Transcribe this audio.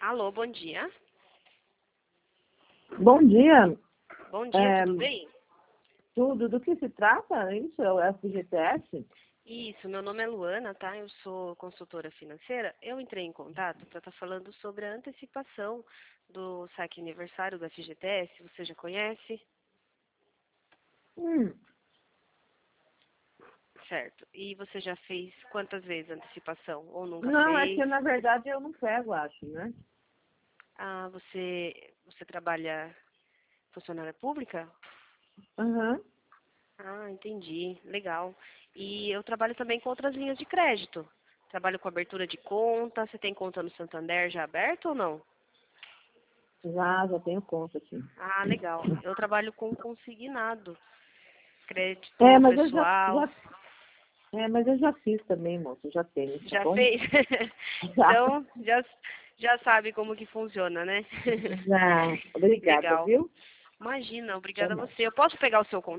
Alô, bom dia. Bom dia. Bom dia, tudo bem? Tudo. Do que se trata? Isso é o FGTS? Isso, meu nome é Luana, tá? Eu sou consultora financeira. Eu entrei em contato para estar falando sobre a antecipação do saque aniversário do FGTS. Você já conhece? Hum, Certo. E você já fez quantas vezes a antecipação? Ou nunca não, é que fez? na verdade eu não pego, acho, né? Ah, você trabalha funcionária pública? Aham. Ah, entendi. Legal. E eu trabalho também com outras linhas de crédito. Trabalho com abertura de conta. Você tem conta no Santander já aberta ou não? Já tenho conta aqui. Ah, legal. Eu trabalho com consignado. É, Crédito mas eu pessoal. mas eu já fiz também, moço, já tenho, tá Já bom? fez? Já, Então, já sabe como que funciona, né? já. Obrigada, Legal. viu? Imagina, Até obrigada a mais. você. Eu posso pegar o seu contato?